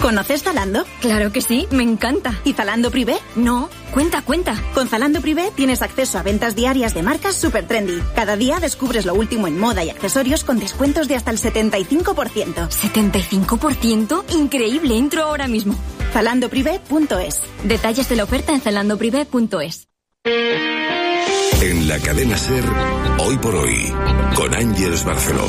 ¿Conoces Zalando? Claro que sí, me encanta. ¿Y Zalando Privé? No, cuenta. Con Zalando Privé tienes acceso a ventas diarias de marcas super trendy. Cada día descubres lo último en moda y accesorios con descuentos de hasta el 75%. ¿75%? Increíble, entro ahora mismo. ZalandoPrivé.es. Detalles de la oferta en ZalandoPrivé.es. En la cadena SER, Hoy por Hoy, con Ángeles Barceló.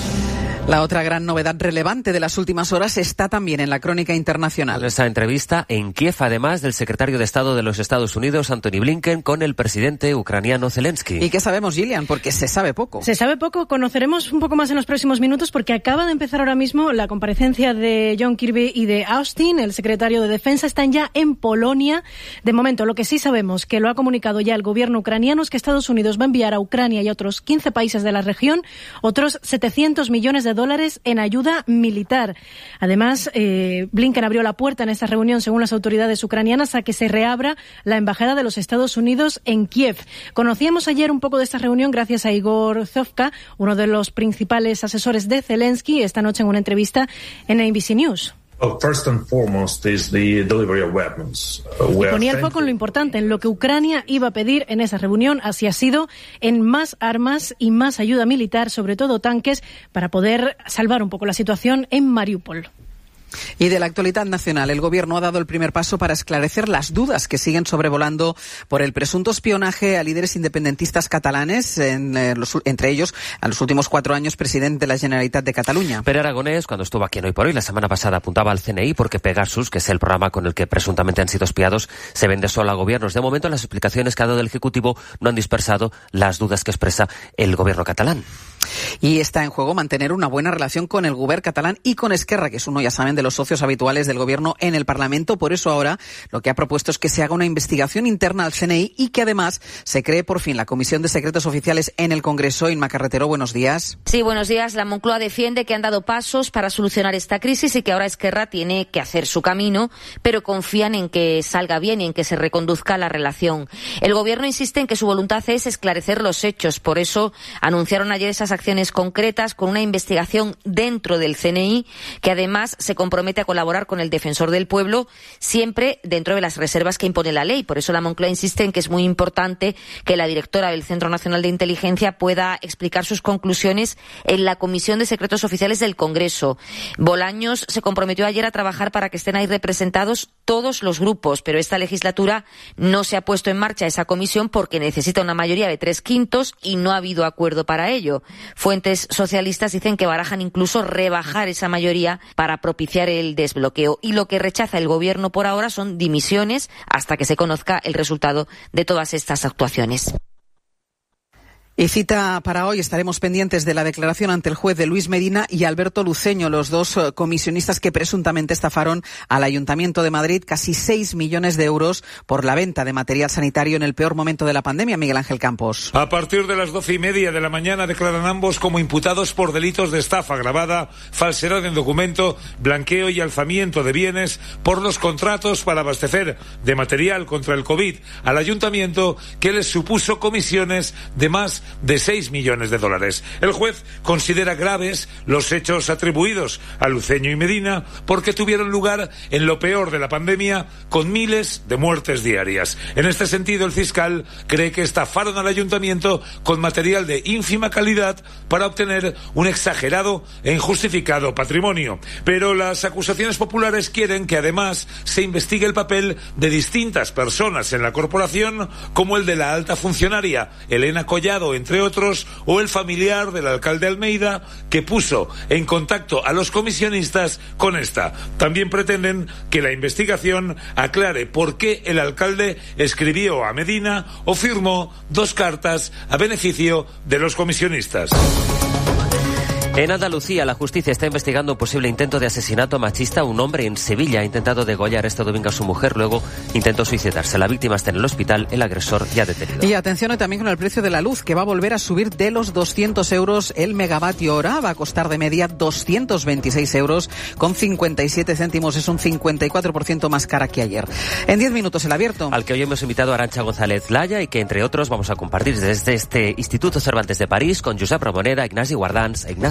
La otra gran novedad relevante de las últimas horas está también en la crónica internacional. Esta entrevista en Kiev, además del secretario de Estado de los Estados Unidos, Antony Blinken, con el presidente ucraniano Zelensky. ¿Y qué sabemos, Gillian? Porque se sabe poco. Se sabe poco, conoceremos un poco más en los próximos minutos porque acaba de empezar ahora mismo la comparecencia de John Kirby y de Austin, el secretario de Defensa. Están ya en Polonia. De momento, lo que sí sabemos, que lo ha comunicado ya el gobierno ucraniano, es que Estados Unidos va a enviar a Ucrania y a otros 15 países de la región otros 700 millones de dólares en ayuda militar. Además, Blinken abrió la puerta en esta reunión, según las autoridades ucranianas, a que se reabra la embajada de los Estados Unidos en Kiev. Conocíamos ayer un poco de esta reunión gracias a Igor Zovka, uno de los principales asesores de Zelensky, esta noche en una entrevista en ABC News. First and foremost is the delivery of weapons. Y ponía el foco en lo importante, en lo que Ucrania iba a pedir en esa reunión. Así ha sido, en más armas y más ayuda militar, sobre todo tanques, para poder salvar un poco la situación en Mariupol. Y de la actualidad nacional, el Gobierno ha dado el primer paso para esclarecer las dudas que siguen sobrevolando por el presunto espionaje a líderes independentistas catalanes, entre ellos, a los últimos 4 años, presidente de la Generalitat de Cataluña. Pere Aragonés, cuando estuvo aquí en Hoy por Hoy, la semana pasada apuntaba al CNI porque Pegasus, que es el programa con el que presuntamente han sido espiados, se vende solo a gobiernos. De momento, las explicaciones que ha dado el Ejecutivo no han dispersado las dudas que expresa el Gobierno catalán. Y está en juego mantener una buena relación con el Govern catalán y con Esquerra, que es uno, ya saben, de los socios habituales del Gobierno en el Parlamento. Por eso ahora lo que ha propuesto es que se haga una investigación interna al CNI y que además se cree por fin la Comisión de Secretos Oficiales en el Congreso. Inma Carretero, buenos días. Sí, buenos días. La Moncloa defiende que han dado pasos para solucionar esta crisis y que ahora Esquerra tiene que hacer su camino, pero confían en que salga bien y en que se reconduzca la relación. El Gobierno insiste en que su voluntad es esclarecer los hechos. Por eso anunciaron ayer esas acciones concretas con una investigación dentro del CNI que además se compromete a colaborar con el Defensor del Pueblo siempre dentro de las reservas que impone la ley. Por eso la Moncloa insiste en que es muy importante que la directora del Centro Nacional de Inteligencia pueda explicar sus conclusiones en la Comisión de Secretos Oficiales del Congreso. Bolaños se comprometió ayer a trabajar para que estén ahí representados todos los grupos, pero esta legislatura no se ha puesto en marcha esa comisión porque necesita una mayoría de 3/5 y no ha habido acuerdo para ello. Fuentes socialistas dicen que barajan incluso rebajar esa mayoría para propiciar el desbloqueo. Y lo que rechaza el Gobierno por ahora son dimisiones hasta que se conozca el resultado de todas estas actuaciones. Y cita para hoy, estaremos pendientes de la declaración ante el juez de Luis Medina y Alberto Luceño, los dos comisionistas que presuntamente estafaron al Ayuntamiento de Madrid casi 6 millones de euros por la venta de material sanitario en el peor momento de la pandemia. Miguel Ángel Campos. A partir de las 12:30 de la mañana declaran ambos como imputados por delitos de estafa agravada, falsedad en documento, blanqueo y alzamiento de bienes por los contratos para abastecer de material contra el COVID al Ayuntamiento, que les supuso comisiones de más de 6 millones de dólares. El juez considera graves los hechos atribuidos a Luceño y Medina porque tuvieron lugar en lo peor de la pandemia, con miles de muertes diarias. En este sentido, el fiscal cree que estafaron al Ayuntamiento con material de ínfima calidad para obtener un exagerado e injustificado patrimonio. Pero las acusaciones populares quieren que además se investigue el papel de distintas personas en la corporación, como el de la alta funcionaria Elena Collado, entre otros, o el familiar del alcalde Almeida, que puso en contacto a los comisionistas con esta. También pretenden que la investigación aclare por qué el alcalde escribió a Medina o firmó 2 cartas a beneficio de los comisionistas. En Andalucía, la justicia está investigando un posible intento de asesinato machista. Un hombre en Sevilla ha intentado degollar este domingo a su mujer, luego intentó suicidarse. La víctima está en el hospital, el agresor ya detenido. Y atención también con el precio de la luz, que va a volver a subir de los 200 euros el megavatio hora. Va a costar de media 226 euros con 57 céntimos. Es un 54% más cara que ayer. En 10 minutos el abierto. Al que hoy hemos invitado a Arantxa González Laya y que, entre otros, vamos a compartir desde este Instituto Cervantes de París con Josep Ramoneda, Ignasi Guardans,